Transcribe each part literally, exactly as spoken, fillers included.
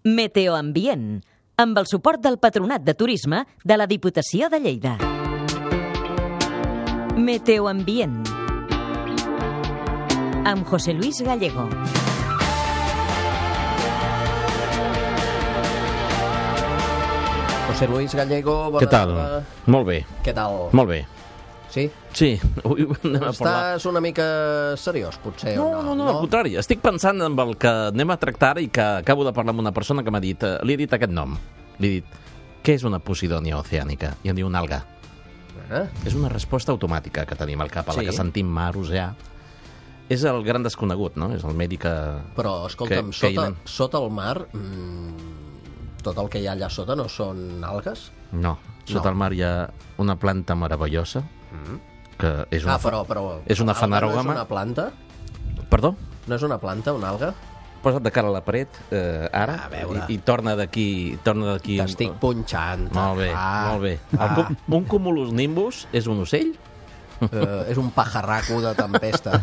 Meteoambient, amb el suport del Patronat de Turisme de la Diputació de Lleida. Meteoambient, amb José Luis Gallego. José Luis Gallego, bona Què tal? tarda. Molt bé. Què tal? Molt bé. Sí? Sí, avui anem a parlar... Estàs una mica seriós, potser, No, o no, no, al contrari. Estic pensant en el que anem a tractar ara i que acabo de parlar amb una persona que m'ha dit... eh, Li he dit aquest nom. Li he dit, què és una Posidònia oceànica? I em diu una alga. Eh? És una resposta automàtica que tenim al cap, a la Sí. que sentim mar, oceà. És el gran desconegut, no? És el medi que... Però, escolta'm, que, que sota, hi... sota el mar, mmm, tot el que hi ha allà sota no són algues? No, sota No. el mar hi ha una planta meravellosa, Mm. que és una... Ah, però, però... és una l'alga fanerògama. No és una planta? Perdó? No és una planta, una alga? Posa't de cara a la paret, eh, ara, A veure. i, i torna d'aquí... Torna d'aquí... T'estic punxant. Molt bé, ah, molt bé. Ah, El, cum- un cumulus nimbus és un ocell? eh, és un pajarraco de tempesta.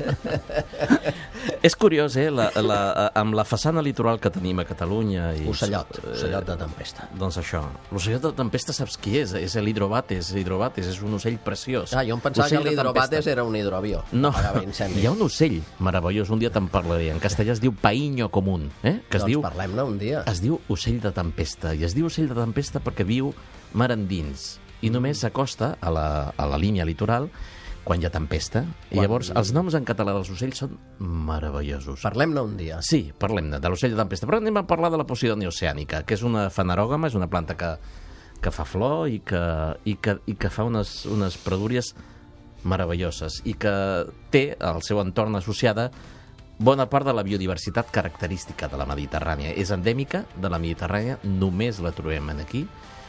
És curiós, eh, la, la, amb la façana litoral que tenim a Catalunya... I, Ocellot, ocellot de tempesta. Doncs això. L'ocellot de tempesta saps qui és? És l'hidrobates. L'hidrobates és un ocell preciós. Ah, jo em pensava Ocell que de l'hidrobates tempesta. era un hidroavió. No, Apagava incendis. hi ha un ocell meravellós, un dia te'n parlaré. En castellà es diu païño común, eh? que es Doncs diu... parlem-ne un dia. Es diu ocell de tempesta, i es diu ocell de tempesta perquè viu mar endins, i només s'acosta a, la, a la línia litoral quan hi ha tempesta. I Quan- llavors els noms en català dels ocells són meravellosos. Parlem-ne un dia. Sí, parlem-ne, de l'ocell de tempesta. Però anem a parlar de la Posidònia oceànica, que és una fanerògama, és una planta que, que fa flor i que, i que, i que fa unes, unes pradúries meravelloses i que té al seu entorn associada bona part de la biodiversitat característica de la Mediterrània. És endèmica de la Mediterrània, només la trobem aquí,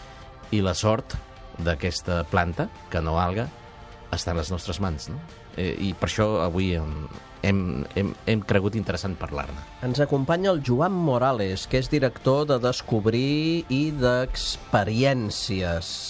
i la sort d'aquesta planta, que no alga, està a les nostres mans, no? Eh, I per això avui hem, hem, hem, hem cregut interessant parlar-ne. Ens acompanya el Joan Morales, que és director de Descobrir i d'Experiències.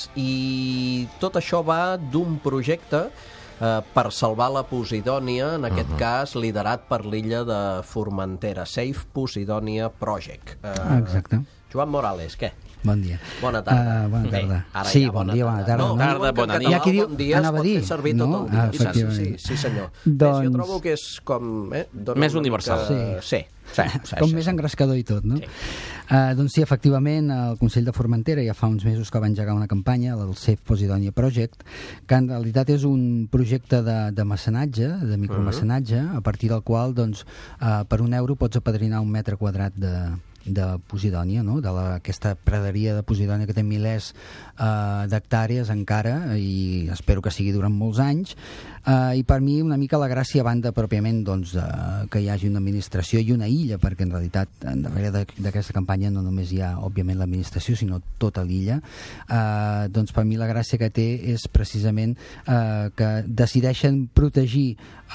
I tot això va d'un projecte eh, per salvar la Posidònia, en aquest uh -huh. cas liderat per l'illa de Formentera, Safe Posidònia Project. Eh, Ah, exacte. Joan Morales, què? Bon dia. Bona tarda. Uh, bona Bé, tarda. ara sí, ja, bon bona dia, bona tarda. No, Bona tarda, diuen que en bona nit. català Hi ha qui diu- bon dia es anava a pot dir, fer servir no? tot el dia. Ah, I tant, sí, efectivament. sí, senyor. Doncs- Més, jo trobo que és com... Eh, dona Més una universal. Mica... Sí. Sí, sí, Com sí, més sí. engrescador i tot, no? Sí. Uh, doncs sí, efectivament, el Consell de Formentera ja fa uns mesos que va engegar una campanya, el Safe Posidònia Project, que en realitat és un projecte de, de mecenatge, de micromecenatge, a partir del qual, doncs, uh, per un euro pots apadrinar un metre quadrat de, de Posidònia, no? De la, aquesta praderia de Posidònia que té milers uh, d'hectàrees encara, i espero que sigui durant molts anys. Uh, I per mi una mica la gràcia, a banda pròpiament doncs, de, que hi hagi una administració i una illa, perquè en realitat en darrere de- d'aquesta campanya no només hi ha òbviament l'administració, sinó tota l'illa, uh, doncs per mi la gràcia que té és precisament uh, que decideixen protegir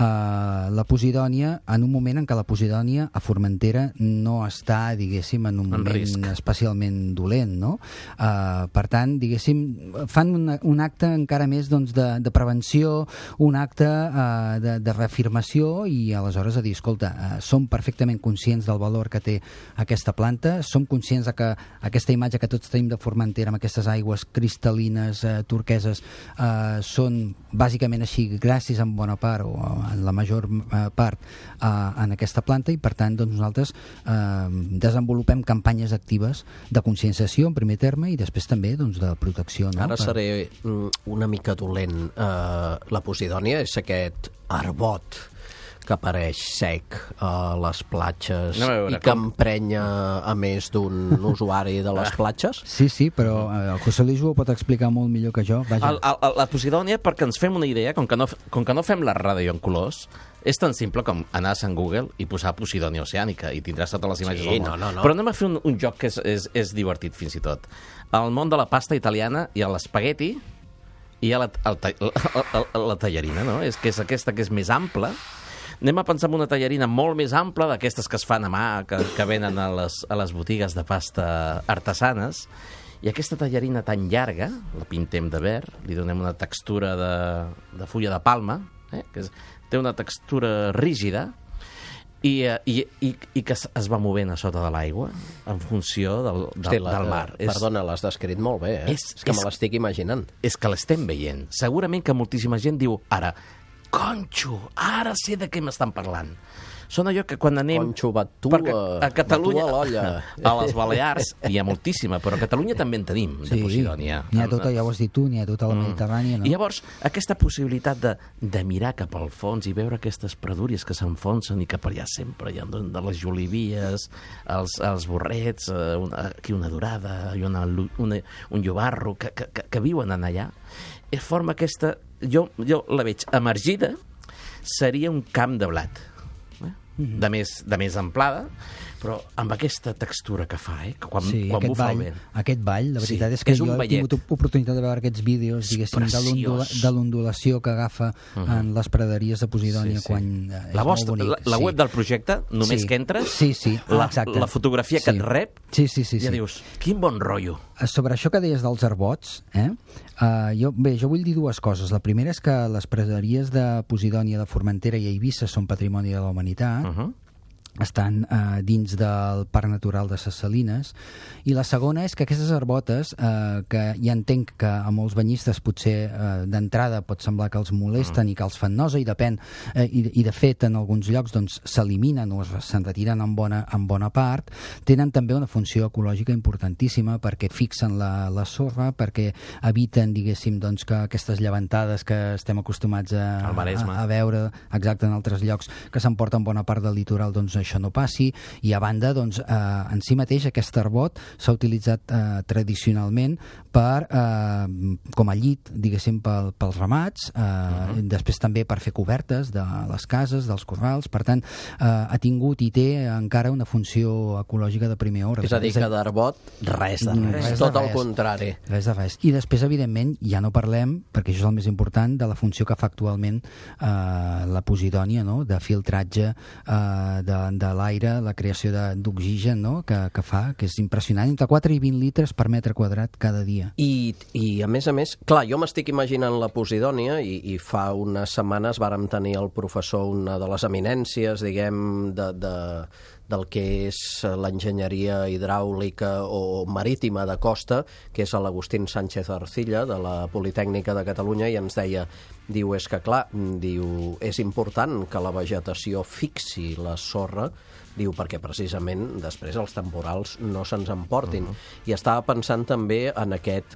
uh, la Posidònia en un moment en què la Posidònia a Formentera no està, diguéssim, en un En moment risc. especialment dolent, no? Uh, per tant, diguéssim, fan una, un acte encara més doncs, de, de prevenció, un acte uh, de, de reafirmació, i aleshores a dir, escolta, uh, som perfectament conscients del valor que té aquesta planta, som conscients de que aquesta imatge que tots tenim de Formentera amb aquestes aigües cristal·lines, uh, turqueses, uh, són bàsicament així gràcies en bona part o en la major uh, part uh, en aquesta planta, i per tant doncs, nosaltres uh, desenvolupem campanyes actives de conscienciació en primer terme i després també doncs, de protecció. No? Ara Per- seré mm, una mica dolent. Uh, la Posidònia és aquest arbot que apareix sec a les platges No, a veure, i que com- emprenya a més d'un usuari de les platges? Sí, sí, però eh, el José Luis ho pot explicar molt millor que jo. Vaja. El, el, la Posidònia, perquè ens fem una idea, com que no, com que no fem la ràdio en colors, és tan simple com anar a Sant Google i posar Posidònia oceànica i tindràs totes les imatges Sí, del món. no, no, no. Però anem a fer un, un joc que és, és, és divertit fins i tot. Al món de la pasta italiana hi ha l'espagueti i hi ha la, el, ta- la, la, la tallarina, no? És que és aquesta que és més ampla. Anem a pensar en una tallarina molt més ampla, d'aquestes que es fan a mà, que, que venen a les, a les botigues de pasta artesanes, i aquesta tallarina tan llarga, la pintem de verd, li donem una textura de, de fulla de palma, eh? que és, té una textura rígida, I, i, i, i que es, es va movent a sota de l'aigua en funció del, del, Hosti, la, del mar. Perdona, l'has descrit molt bé, eh? És- És, és que és- me l'estic imaginant. És que l'estem veient. Segurament que moltíssima gent diu ara, conxo, ara sé de què m'estan parlant. Són allò que quan anem... Conxo, batua, perquè a Catalunya, batua a l'olla. a les Balears hi ha moltíssima, però a Catalunya també en tenim, de Posidònia. n'hi ha tota, ja ho has dit tu, n'hi ha tota la Mediterrània, no? I llavors, aquesta possibilitat de, de mirar cap al fons i veure aquestes pradúries que s'enfonsen i que per allà sempre hi ha de les jolivies, els, els borrets, eh, una, aquí una dorada, i una, una, un llobarro, que, que, que, que viuen en allà, eh, forma aquesta... Jo, jo la veig emergida, seria un camp de blat, eh? de, més, de més amplada, però amb aquesta textura que fa, eh? que quan, Sí, quan aquest bufa ball, el vent. aquest ball, la veritat Sí, és que és un jo he ballet. tingut oportunitat de veure aquests vídeos, diguéssim, de l'ondula- preciós. de l'ondulació que agafa en les praderies de Posidònia Sí, sí. quan eh, és La, vostra, molt bonic. la, la sí. web del projecte, només Sí. que entres, Sí, sí, ah, la, exacte. la fotografia que Sí. et rep, Sí, sí, sí, ja sí. dius, quin bon rotllo. Sobre això que deies dels arbots, eh? Uh, jo, bé, jo vull dir dues coses. La primera és que les praderies de Posidònia, de Formentera i Eivissa són patrimoni de la humanitat. Uh -huh. Estan eh, dins del Parc Natural de ses Salines, i la segona és que aquestes arbotes, eh, que ja entenc que a molts banyistes potser eh, d'entrada pot semblar que els molesten mm. i que els fan nosa, i depèn, eh, i, i de fet en alguns llocs doncs s'eliminen o se'n retiren en bona, en bona part, tenen també una funció ecològica importantíssima perquè fixen la, la sorra, perquè eviten, diguéssim, doncs, que aquestes llevantades que estem acostumats a, Al Maresme. a, a veure exacte en altres llocs que s'emporten bona part del litoral, doncs això no passi. I a banda, doncs, eh, en si mateix aquest arbot s'ha utilitzat eh, tradicionalment per, eh, com a llit, diguéssim, pel, pels ramats, eh, uh-huh. després també per fer cobertes de les cases, dels corrals. Per tant, eh, ha tingut i té encara una funció ecològica de primer ordre. És a dir, que d'arbot, res de Mm, res. res de Tot el res. contrari. Res de res. I després, evidentment, ja no parlem, perquè això és el més important, de la funció que fa actualment eh, la Posidònia, no? De filtratge eh, de, de l'aire, la creació de- d'oxigen, no? que, que fa, que és impressionant, entre quatre i vint litres per metre quadrat cada dia. I, I, a més a més, clar, jo m'estic imaginant la Posidònia i, i fa unes setmanes vàrem tenir el professor, una de les eminències, diguem, de, de, del que és l'enginyeria hidràulica o marítima de costa, que és l'Agustín Sánchez Arcilla, de la Politècnica de Catalunya, i ens deia, diu, és que clar, diu, és important que la vegetació fixi la sorra, diu, perquè precisament després els temporals no se'ns emportin. Uh-huh. I estava pensant també en aquest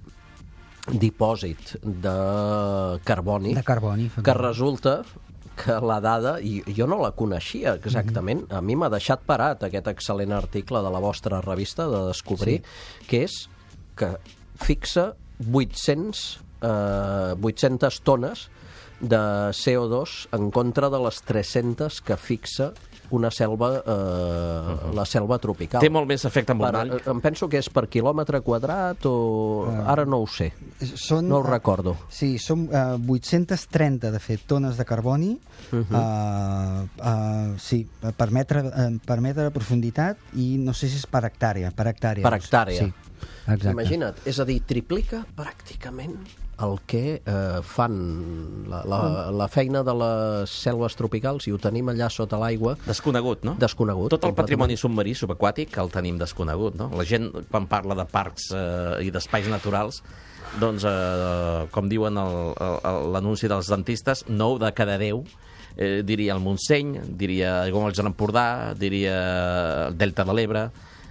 dipòsit de carboni, De carboni. que resulta que la dada, i jo no la coneixia exactament, a mi m'ha deixat parat aquest excel·lent article de la vostra revista de Descobrir, sí. que és que fixa vuit-cents, eh, vuit-centes tones de C O dos en contra de les tres-centes que fixa una selva, eh, uh-huh. la selva tropical. Té molt més efecte Per, embolnall. em penso que és per quilòmetre quadrat o... Ara no ho sé. Són, No ho recordo. Sí, són uh, vuit-centes trenta, de fet, tones de carboni, uh-huh. uh, uh, sí, per metre, uh, per metre de profunditat, i no sé si és per hectàrea. Per hectàrea. Per hectàrea. Sí, exacte. Imagina't, és a dir, triplica pràcticament el que eh, fan la, la, la feina de les selves tropicals, i ho tenim allà sota l'aigua, Desconegut, no? desconegut. Tot el completament. patrimoni submarí, subaquàtic, el tenim desconegut, no? La gent, quan parla de parcs eh, i d'espais naturals, doncs, eh, com diuen el- el- l'anunci dels dentistes, nou de cada deu, eh, diria el Montseny, diria Aiguamolls de l'Empordà, diria el Delta de l'Ebre.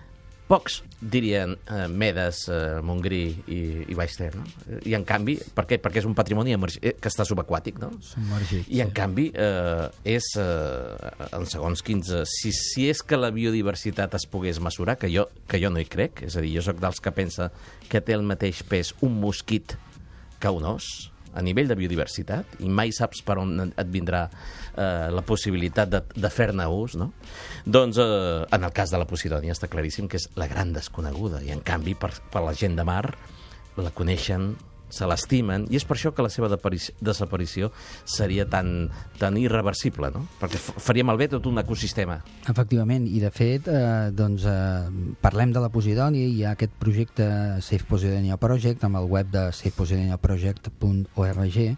Pocs dirien eh, Medes, eh, Montgrí i, i Baix Ter, no? I en canvi, per què? Perquè és un patrimoni emerg- eh, que està subaquàtic, no? Submergit, I en sí. canvi eh, és, eh, en segons quins... eh, Si, si és que la biodiversitat es pogués mesurar, que jo, que jo no hi crec, és a dir, jo sóc dels que pensa que té el mateix pes un mosquit que un os, a nivell de biodiversitat, i mai saps per on et vindrà eh, la possibilitat de, de fer-ne ús, no? Doncs, eh, en el cas de la Posidònia està claríssim que és la gran desconeguda, i en canvi per, per la gent de mar la coneixen, se l'estimen, i és per això que la seva deparici- desaparició seria tan, tan irreversible, no? Perquè f- faria malbé tot un ecosistema. Efectivament, i de fet, eh, doncs, eh, parlem de la Posidònia, i hi ha aquest projecte Safe Posidonia Project, amb el web de safe posidonia project punt org,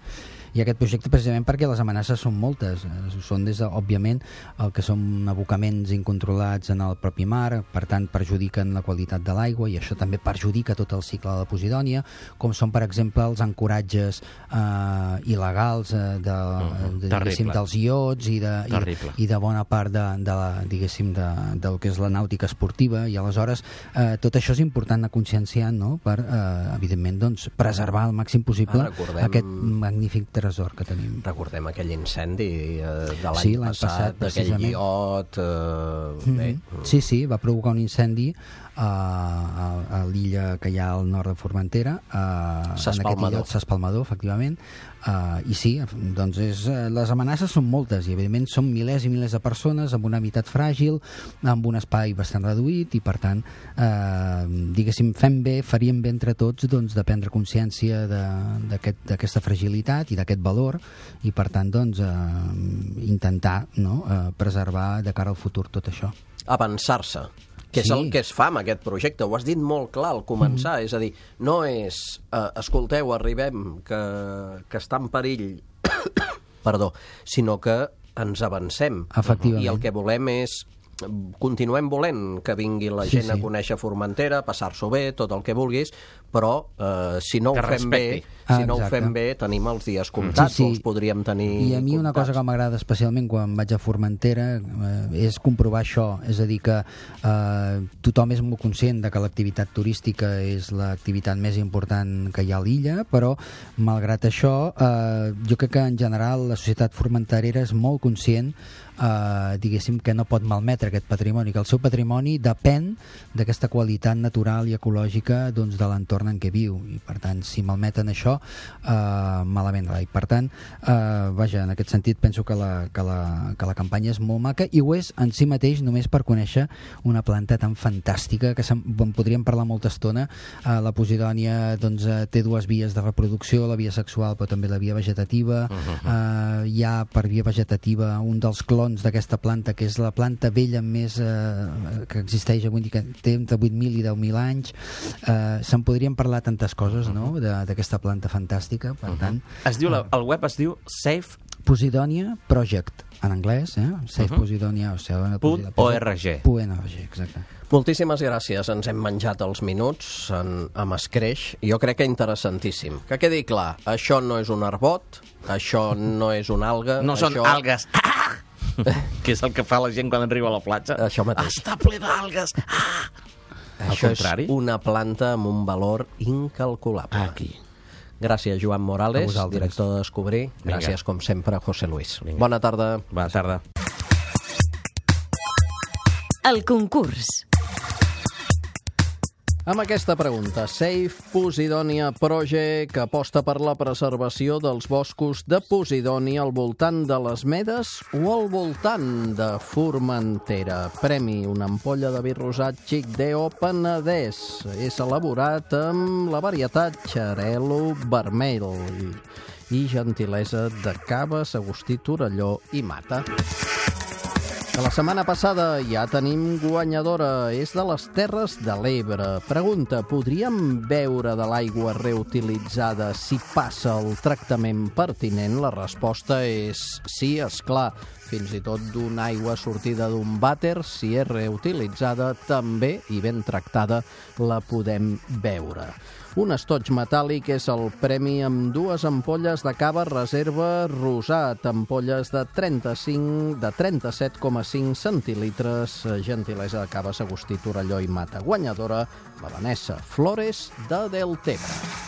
i aquest projecte precisament perquè les amenaces són moltes, són des de, òbviament, el que són abocaments incontrolats en el propi mar, per tant perjudiquen la qualitat de l'aigua i això també perjudica tot el cicle de la Posidònia, com són per exemple els ancoratges eh, il·legals eh, de, uh-huh. de, diguéssim, dels iots i de, i, i de bona part de, de la, diguéssim, de, del que és la nàutica esportiva, i aleshores eh, tot això és important a conscienciar, no? Per, eh, evidentment, doncs, preservar al màxim possible ah, recordem, aquest magnífic tresor que tenim. Recordem aquell incendi eh, de l'any sí, passat, passat d'aquell iot... Eh, bé. Mm-hmm. Sí, sí, va provocar un incendi a, a, a l'illa que hi ha al nord de Formentera, a, en aquest illot, S'Espalmador, efectivament, uh, i sí, doncs és, les amenaces són moltes i evidentment són milers i milers de persones amb una habitat fràgil, amb un espai bastant reduït i per tant uh, diguéssim, fem bé, faríem bé entre tots doncs, de prendre consciència d'aquesta aquest, fragilitat i d'aquest valor i per tant doncs, uh, intentar no, uh, preservar de cara al futur tot això. Avançar-se, que és sí. el que es fa amb aquest projecte. Ho has dit molt clar al començar, mm-hmm. és a dir, no és, eh, escolteu, arribem, que, que està en perill, perdó, sinó que ens avancem. I el que volem és, continuem volent que vingui la gent sí, sí. a conèixer Formentera, passar-s'ho bé, tot el que vulguis, però eh, si no que ho fem respecti. bé, si ah, no ho fem bé, tenim els dies comptats, sí, sí. o els podríem tenir I a mi comptats. Una cosa que m'agrada especialment quan vaig a Formentera eh, és comprovar això, és a dir que eh, tothom és molt conscient de que l'activitat turística és l'activitat més important que hi ha a l'illa, però malgrat això eh, jo crec que en general la societat formenterera és molt conscient Uh, diguéssim que no pot malmetre aquest patrimoni, que el seu patrimoni depèn d'aquesta qualitat natural i ecològica doncs, de l'entorn en què viu i per tant si malmeten això uh, malament rai. Per tant uh, vaja, en aquest sentit penso que la, que, la, que la campanya és molt maca i ho és en si mateix només per conèixer una planta tan fantàstica que en podríem parlar molta estona. uh, la Posidònia doncs, uh, té dues vies de reproducció, la via sexual però també la via vegetativa. uh-huh. uh, hi ha per via vegetativa un dels clons d'aquesta planta, que és la planta vella més eh, que existeix avui, que té entre vuit mil i deu mil anys. Eh, se'n podrien parlar tantes coses, no?, d'aquesta planta fantàstica. Per tant, es diu, eh, el web es diu Safe Posidonia Project, en anglès, eh? Safe uh-huh. Posidonia, o sigui, punt org. .org, exacte. Moltíssimes gràcies, ens hem menjat els minuts en, amb escreix. Jo crec que interessantíssim. Que quedi clar, això no és un arbot, això no és una alga. No això... són algues. Ah! Que és el que fa la gent quan arriba a la platja. Això mateix. Està ple d'algues. Ah! Això és una planta amb un valor incalculable. Aquí. Gràcies, Joan Morales, director de Descobrir. Gràcies, Vinga. com sempre, José Luis. Vinga. Bona tarda. Bona tarda. El concurs. Amb aquesta pregunta, Safe Posidònia Project aposta per la preservació dels boscos de Posidònia al voltant de les Medes o al voltant de Formentera. Premi, una ampolla de vi rosat Xic Deo Penedès. És elaborat amb la varietat Xarel·lo vermell i, i gentilesa de Caves, Agustí, Torelló i Mata. Que la setmana passada ja tenim guanyadora, és de les Terres de l'Ebre. Pregunta, podríem beure de l'aigua reutilitzada si passa el tractament pertinent? La resposta és sí, esclar. Fins i tot d'una aigua sortida d'un vàter, si és reutilitzada, també, i ben tractada, la podem beure. Un estoig metàl·lic és el premi amb dues ampolles de cava reserva rosat, ampolles de trenta-cinc de trenta-set coma cinc centilitres, gentilesa de Caves, Agustí, Torelló i Mata. Guanyadora, la Vanessa Flores de Deltebre.